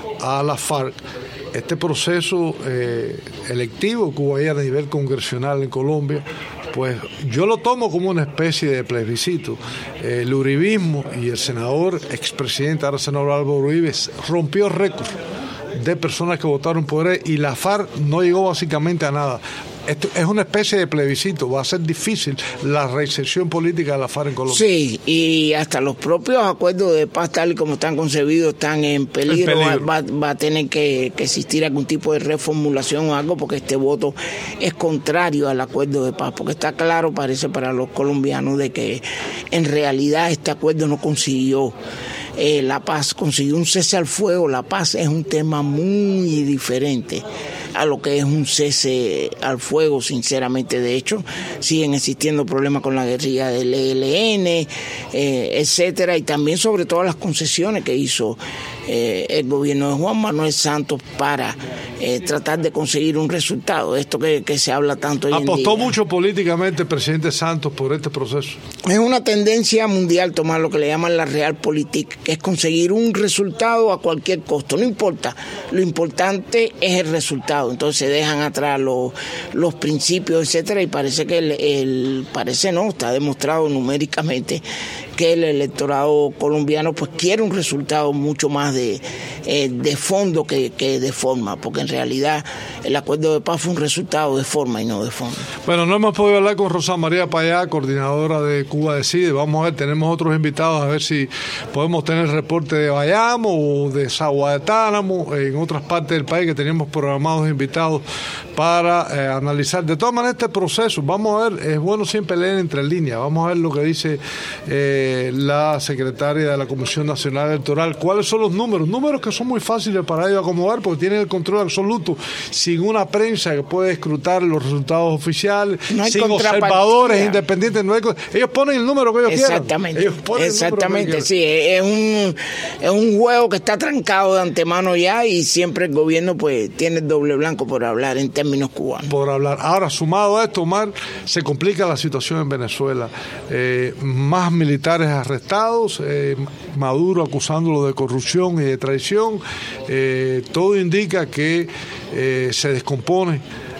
a la FARC, este proceso eh, electivo que hubo ahí a nivel congresional en Colombia, pues yo lo tomo como una especie de plebiscito. Eh, el uribismo y el senador, expresidente, ahora senador Álvaro Uribe, rompió récord de personas que votaron por él, y la FARC no llegó básicamente a nada. Esto es una especie de plebiscito, va a ser difícil la reinserción política de la FARC en Colombia. Sí, y hasta los propios acuerdos de paz tal y como están concebidos están en peligro, en peligro. Va, va a tener que, que existir algún tipo de reformulación o algo, porque este voto es contrario al acuerdo de paz, porque está claro, parece para los colombianos, de que en realidad este acuerdo no consiguió Eh, la paz, consiguió un cese al fuego. La paz es un tema muy diferente a lo que es un cese al fuego, sinceramente. De hecho, siguen existiendo problemas con la guerrilla del E L N, eh, etcétera, y también sobre todas las concesiones que hizo eh, el gobierno de Juan Manuel Santos para eh, tratar de conseguir un resultado. Esto que, que se habla tanto hoy en día. Apostó mucho políticamente el presidente Santos por este proceso. Es una tendencia mundial tomar lo que le llaman la realpolitik, que es conseguir un resultado a cualquier costo, no importa, lo importante es el resultado. Entonces se dejan atrás los, los principios, etcétera, y parece que el, el parece no, está demostrado numéricamente que el electorado colombiano pues quiere un resultado mucho más de, eh, de fondo que, que de forma, porque en realidad el acuerdo de paz fue un resultado de forma y no de fondo. Bueno, no hemos podido hablar con Rosa María Payá, coordinadora de Cuba Decide. Vamos a ver, tenemos otros invitados, a ver si podemos tener reporte de Bayamo o de Zaguatánamo, en otras partes del país que teníamos programados invitados para eh, analizar. De todas maneras, este proceso, vamos a ver, es bueno siempre leer entre líneas, vamos a ver lo que dice eh, la secretaria de la Comisión Nacional Electoral, cuáles son los números, números que son muy fáciles para ellos acomodar, porque tienen el control absoluto, sin una prensa que puede escrutar los resultados oficiales, no sin observadores independientes, no hay, ellos ponen el número que ellos exactamente, quieran. Ellos exactamente, sí, es un, es un juego que está trancado de antemano ya, y siempre el gobierno pues tiene el doble blanco por hablar en términos cubanos. Por hablar. Ahora, sumado a esto, Omar, se complica la situación en Venezuela. Eh, más militares arrestados, eh, Maduro acusándolo de corrupción y de traición. Eh, todo indica que eh, se descompone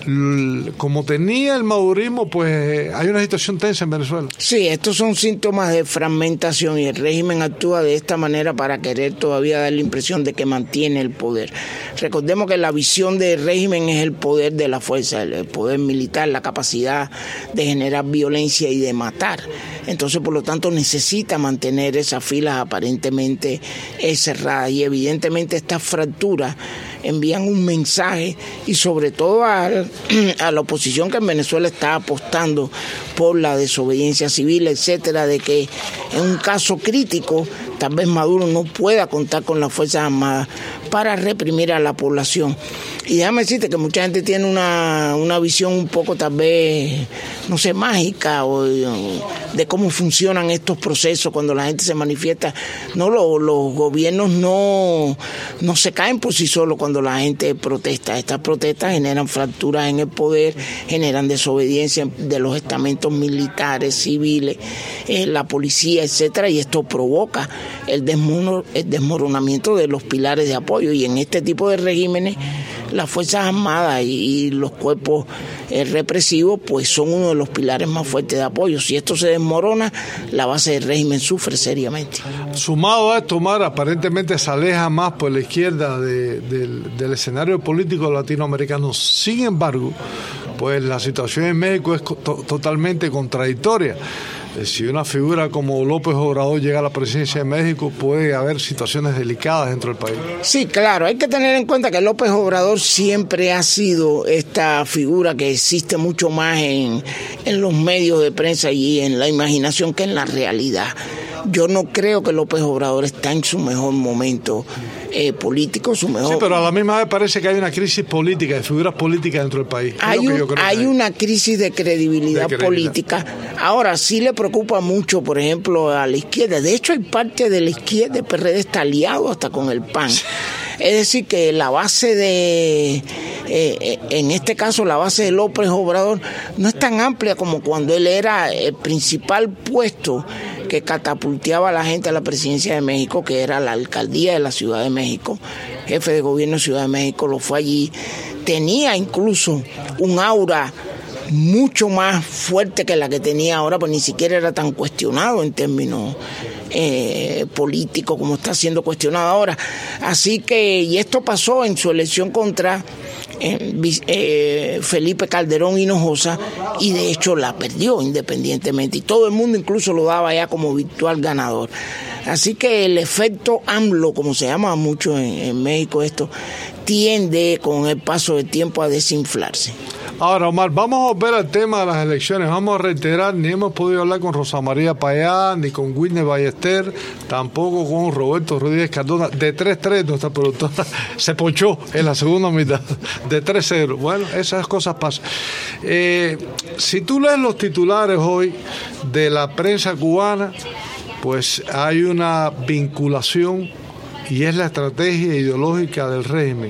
como tenía el madurismo, pues hay una situación tensa en Venezuela. Sí, estos son síntomas de fragmentación y el régimen actúa de esta manera para querer todavía dar la impresión de que mantiene el poder. Recordemos que la visión del régimen es el poder de la fuerza, el poder militar, la capacidad de generar violencia y de matar. Entonces, por lo tanto, necesita mantener esas filas aparentemente cerradas y evidentemente estas fracturas envían un mensaje y sobre todo a, a la oposición que en Venezuela está apostando por la desobediencia civil, etcétera, de que en un caso crítico tal vez Maduro no pueda contar con las Fuerzas Armadas para reprimir a la población. Y déjame decirte que mucha gente tiene una, una visión un poco tal vez, no sé, mágica o, o de cómo funcionan estos procesos cuando la gente se manifiesta. No, lo, los gobiernos no, no se caen por sí solos cuando la gente protesta. Estas protestas generan fracturas en el poder, generan desobediencia de los estamentos militares, civiles, eh, la policía, etcétera, y esto provoca el, desmoro, el desmoronamiento de los pilares de apoyo. Y en este tipo de regímenes, las Fuerzas Armadas y, y los cuerpos eh, represivos pues son uno de los pilares más fuertes de apoyo. Si esto se desmorona, la base del régimen sufre seriamente. Sumado a esto, Omar, aparentemente se aleja más por la izquierda de, de, del escenario político latinoamericano. Sin embargo, pues la situación en México es to- totalmente contradictoria. Si una figura como López Obrador llega a la presidencia de México, puede haber situaciones delicadas dentro del país. Sí, claro, hay que tener en cuenta que López Obrador siempre ha sido esta figura que existe mucho más en, en los medios de prensa y en la imaginación que en la realidad. Yo no creo que López Obrador está en su mejor momento eh, político, su mejor... Sí, pero a la misma vez parece que hay una crisis política, de figuras políticas dentro del país. Hay, un, yo creo hay, hay una crisis de credibilidad, de credibilidad política. Ahora, sí le preocupa mucho, por ejemplo, a la izquierda. De hecho, hay parte de la izquierda, el P R D está aliado hasta con el P A N. Es decir, que la base de... Eh, en este caso, la base de López Obrador no es tan amplia como cuando él era el principal puesto que catapulteaba a la gente a la presidencia de México, que era la alcaldía de la Ciudad de México. Jefe de gobierno de Ciudad de México lo fue allí. Tenía incluso un aura mucho más fuerte que la que tenía ahora, pues ni siquiera era tan cuestionado en términos eh, políticos como está siendo cuestionado ahora. Así que, y esto pasó en su elección contra eh, eh, Felipe Calderón Hinojosa, y de hecho la perdió independientemente, y todo el mundo incluso lo daba ya como virtual ganador. Así que el efecto AMLO, como se llama mucho en, en México esto, tiende con el paso del tiempo a desinflarse. Ahora, Omar, vamos a volver al tema de las elecciones. Vamos a reiterar, ni hemos podido hablar con Rosa María Payá, ni con Whitney Ballester, tampoco con Roberto Rodríguez Cardona. De tres tres, nuestra productora se ponchó en la segunda mitad, de tres cero. Bueno, esas cosas pasan. Eh, si tú lees los titulares hoy de la prensa cubana, pues hay una vinculación, y es la estrategia ideológica del régimen.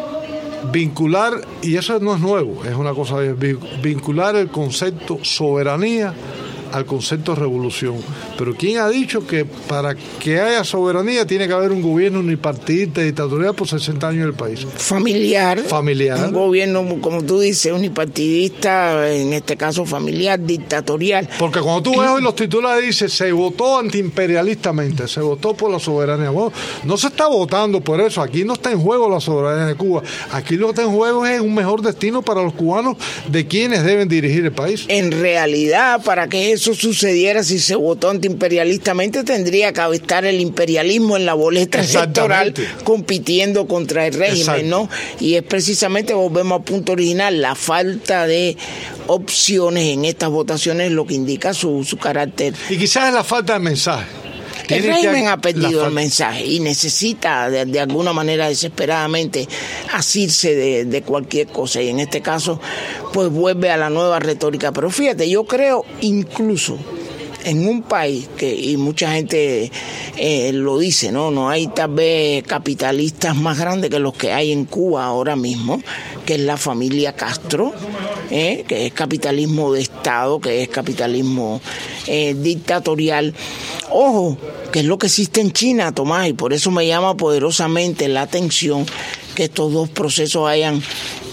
Vincular, y eso no es nuevo, es una cosa, vincular el concepto soberanía al concepto de revolución. Pero ¿quién ha dicho que para que haya soberanía tiene que haber un gobierno unipartidista dictatorial por sesenta años en el país? Familiar. Familiar. Un gobierno, como tú dices, unipartidista, en este caso familiar, dictatorial. Porque cuando tú ves hoy los titulares, dice, se votó antiimperialistamente, se votó por la soberanía. Bueno, no se está votando por eso, aquí no está en juego la soberanía de Cuba, aquí lo que está en juego es un mejor destino para los cubanos de quienes deben dirigir el país. En realidad, para que eso sucediera, si se votó antiimperialistamente, tendría que estar el imperialismo en la boleta electoral compitiendo contra el régimen. Exacto. ¿No? Y es precisamente, volvemos al punto original, la falta de opciones en estas votaciones lo que indica su, su carácter. Y quizás es la falta de mensaje. El régimen ha perdido el mensaje y necesita de, de alguna manera desesperadamente asirse de, de cualquier cosa, y en este caso pues vuelve a la nueva retórica. Pero fíjate, yo creo incluso en un país que, y mucha gente eh, lo dice, no no hay tal vez capitalistas más grandes que los que hay en Cuba ahora mismo, que es la familia Castro, eh, que es capitalismo de Estado, que es capitalismo eh, dictatorial. Ojo, que es lo que existe en China, Tomás, y por eso me llama poderosamente la atención que estos dos procesos hayan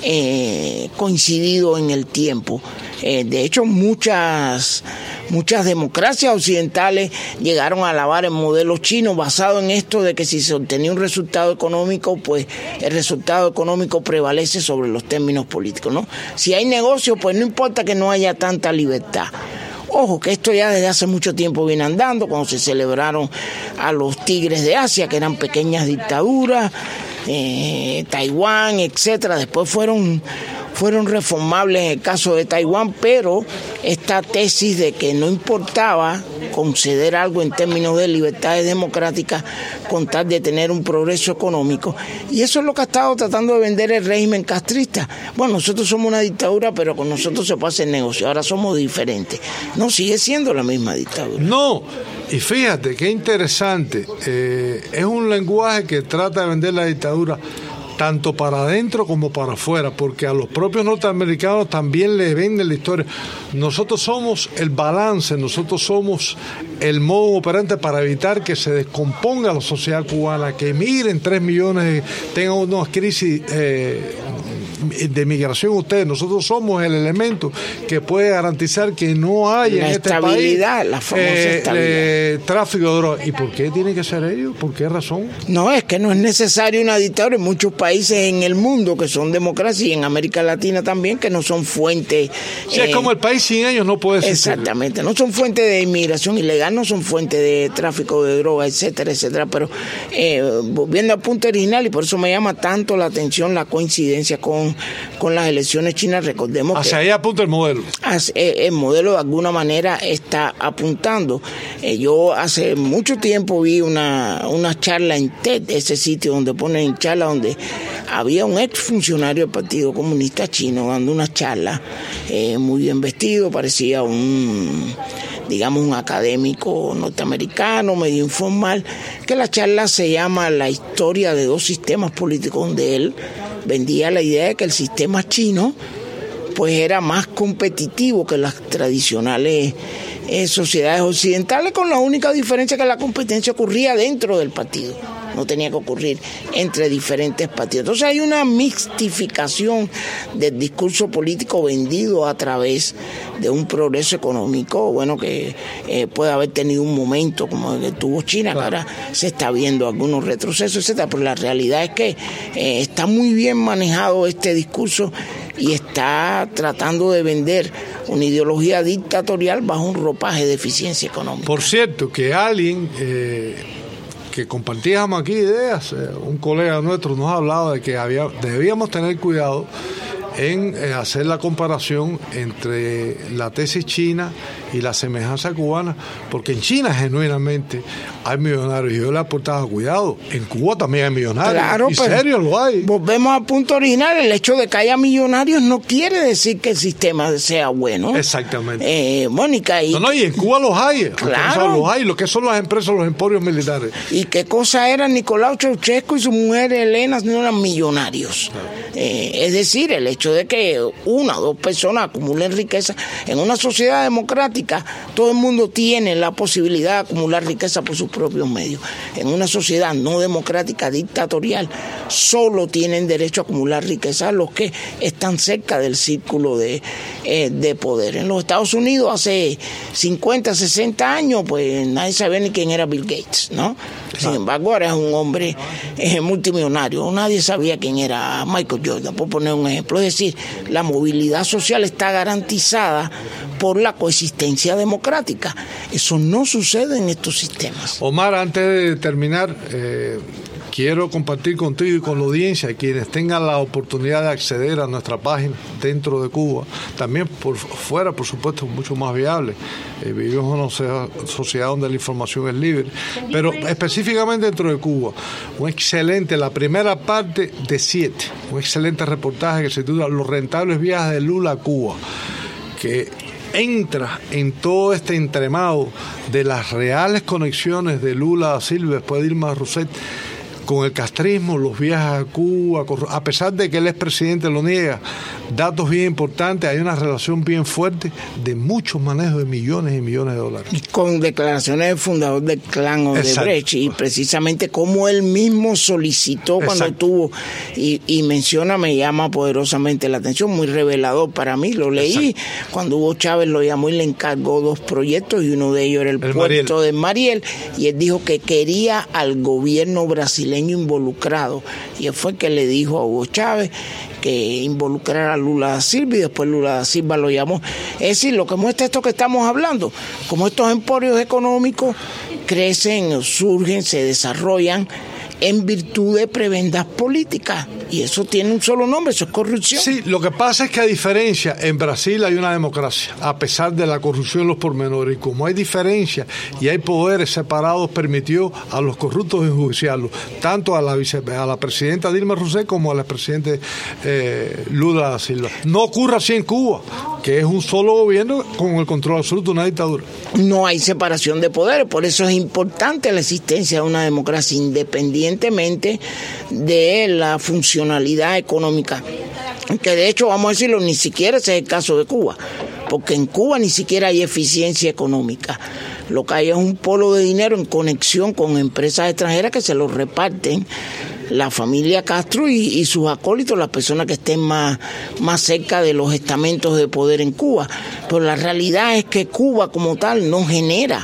eh, coincidido en el tiempo. Eh, de hecho, muchas muchas democracias occidentales llegaron a alabar el modelo chino basado en esto de que si se obtenía un resultado económico, pues el resultado económico prevalece sobre los términos políticos, ¿no? Si hay negocio, pues no importa que no haya tanta libertad. Ojo, que esto ya desde hace mucho tiempo viene andando, cuando se celebraron a los tigres de Asia, que eran pequeñas dictaduras, eh, Taiwán, etcétera. Después fueron... fueron reformables en el caso de Taiwán, pero esta tesis de que no importaba conceder algo en términos de libertades democráticas con tal de tener un progreso económico, y eso es lo que ha estado tratando de vender el régimen castrista. Bueno, nosotros somos una dictadura, pero con nosotros se puede hacer negocio, ahora somos diferentes. No, sigue siendo la misma dictadura. No, y fíjate qué interesante, eh, es un lenguaje que trata de vender la dictadura tanto para adentro como para afuera, porque a los propios norteamericanos también les venden la historia. Nosotros somos el balance, nosotros somos el modo operante para evitar que se descomponga la sociedad cubana, que miren tres millones, tengan unas crisis eh, de migración ustedes. Nosotros somos el elemento que puede garantizar que no haya la en este estabilidad, país la famosa eh, estabilidad. Eh, tráfico de drogas. ¿Y por qué tiene que ser ellos? ¿Por qué razón? No, es que no es necesario una dictadura. En muchos países en el mundo que son democracias y en América Latina también, que no son fuentes. Si eh, es como el país sin ellos no puede ser. Exactamente, no son fuentes de inmigración ilegal, no son fuentes de tráfico de drogas, etcétera, etcétera. Pero eh, volviendo al punto original, y por eso me llama tanto la atención la coincidencia con, con las elecciones chinas, recordemos hacia que ahí apunta el modelo. Hacia, eh, el modelo de alguna manera está apuntando. Eh, yo hace mucho tiempo vi una, una charla en TED, ese sitio donde ponen charla, donde había un ex funcionario del Partido Comunista Chino dando una charla, eh, muy bien vestido, parecía un, digamos, un académico norteamericano, medio informal, que la charla se llama La historia de dos sistemas políticos, donde él vendía la idea de que el sistema chino pues era más competitivo que las tradicionales eh, sociedades occidentales, con la única diferencia que la competencia ocurría dentro del partido, no tenía que ocurrir entre diferentes partidos. Entonces hay una mixtificación del discurso político vendido a través de un progreso económico, bueno, que eh, puede haber tenido un momento como el que tuvo China, que ahora se está viendo algunos retrocesos, etcétera, pero la realidad es que eh, está muy bien manejado este discurso y está tratando de vender una ideología dictatorial bajo un ropaje de eficiencia económica. Por cierto, que alguien eh, que compartíamos aquí ideas, eh, un colega nuestro nos ha hablado de que había, debíamos tener cuidado en eh, hacer la comparación entre la tesis china y la semejanza cubana, porque en China genuinamente hay millonarios, y yo le aportaba cuidado, en Cuba también hay millonarios, claro, y serio lo hay. Volvemos al punto original, el hecho de que haya millonarios no quiere decir que el sistema sea bueno. Exactamente. Eh, Mónica, y... No, no, y en Cuba los hay, claro. los hay, lo que son las empresas, los emporios militares. ¿Y qué cosa eran Nicolau Ceausescu y su mujer Elena? No eran millonarios. Claro. Eh, es decir, el hecho de que una o dos personas acumulen riqueza en una sociedad democrática, todo el mundo tiene la posibilidad de acumular riqueza por sus propios medios. En una sociedad no democrática, dictatorial, solo tienen derecho a acumular riqueza los que están cerca del círculo de, eh, de poder. En los Estados Unidos hace cincuenta, sesenta años, pues nadie sabía ni quién era Bill Gates, ¿no? Sin embargo, ahora es un hombre eh, multimillonario. Nadie sabía quién era Michael Jordan, por poner un ejemplo. Es decir, la movilidad social está garantizada por la coexistencia democrática. Eso no sucede en estos sistemas. Omar, antes de terminar, eh, quiero compartir contigo y con la audiencia, quienes tengan la oportunidad de acceder a nuestra página dentro de Cuba, también por fuera, por supuesto, mucho más viable. Eh, vivimos en una sociedad donde la información es libre, pero específicamente dentro de Cuba, un excelente, la primera parte de siete, un excelente reportaje que se titula Los rentables viajes de Lula a Cuba, que entra en todo este entremado de las reales conexiones de Lula a Silva, después de Dilma Rousseff, con el castrismo, los viajes a Cuba, a pesar de que el expresidente lo niega, datos bien importantes, hay una relación bien fuerte de muchos manejos de millones y millones de dólares. Con declaraciones del fundador del clan Odebrecht, y precisamente como él mismo solicitó cuando Exacto. tuvo, y, y menciona, me llama poderosamente la atención, muy revelador para mí, lo leí, Exacto. cuando Hugo Chávez lo llamó y le encargó dos proyectos, y uno de ellos era el, el puerto Mariel. de Mariel, y él dijo que quería al gobierno brasileño involucrado, y él fue el que le dijo a Hugo Chávez que involucrara a Lula da Silva, y después Lula da Silva lo llamó. Es decir, lo que muestra esto que estamos hablando, como estos emporios económicos crecen, surgen, se desarrollan en virtud de prebendas políticas, y eso tiene un solo nombre, eso es corrupción. Sí, lo que pasa es que a diferencia, en Brasil hay una democracia, a pesar de la corrupción en los pormenores, y como hay diferencia y hay poderes separados, permitió a los corruptos enjuiciarlos, tanto a la vice, a la presidenta Dilma Rousseff como al presidente eh, Lula da Silva. No ocurre así en Cuba, que es un solo gobierno con el control absoluto, una dictadura. No hay separación de poderes, por eso es importante la existencia de una democracia independiente, independientemente de la funcionalidad económica, que de hecho, vamos a decirlo, ni siquiera ese es el caso de Cuba, porque en Cuba ni siquiera hay eficiencia económica. Lo que hay es un polo de dinero en conexión con empresas extranjeras que se lo reparten la familia Castro y, y sus acólitos, las personas que estén más, más cerca de los estamentos de poder en Cuba. Pero la realidad es que Cuba como tal no genera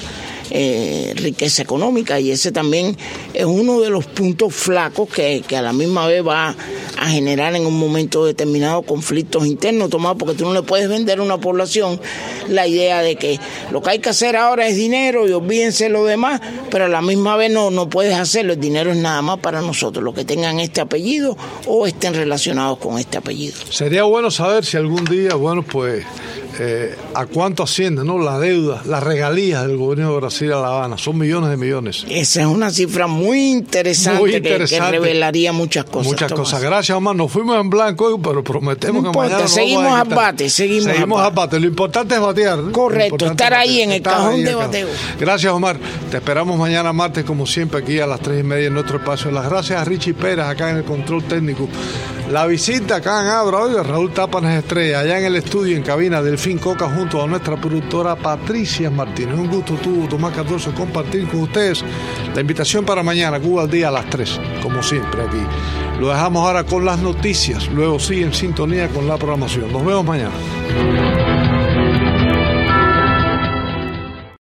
Eh, riqueza económica, y ese también es uno de los puntos flacos que, que a la misma vez va a generar en un momento determinado conflictos internos, Tomás, porque tú no le puedes vender a una población la idea de que lo que hay que hacer ahora es dinero y olvídense lo demás, pero a la misma vez no, no puedes hacerlo, el dinero es nada más para nosotros, los que tengan este apellido o estén relacionados con este apellido. Sería bueno saber si algún día, bueno, pues Eh, a cuánto asciende, ¿no?, la deuda, las regalías del gobierno de Brasil a La Habana. Son millones de millones. Esa es una cifra muy interesante, muy interesante. Que, que revelaría muchas cosas. Muchas Tomás. cosas. Gracias, Omar. Nos fuimos en blanco hoy, pero prometemos no que importa, mañana seguimos no a bate, seguimos, seguimos a bate. Lo importante es batear, ¿no? Correcto, estar ahí en el estar cajón de bateo. Gracias, Omar. Te esperamos mañana martes, como siempre, aquí a las tres y media en nuestro espacio. Las gracias a Richie Pérez, acá en el control técnico. La visita acá en Abra hoy de Raúl Tápanes Estrella, allá en el estudio, en cabina, Delfín Coca, junto a nuestra productora Patricia Martínez. Un gusto tuvo Tomás Cardoso compartir con ustedes la invitación para mañana, Cuba al día a las tres, como siempre aquí. Lo dejamos ahora con las noticias, luego sigue en sintonía con la programación. Nos vemos mañana.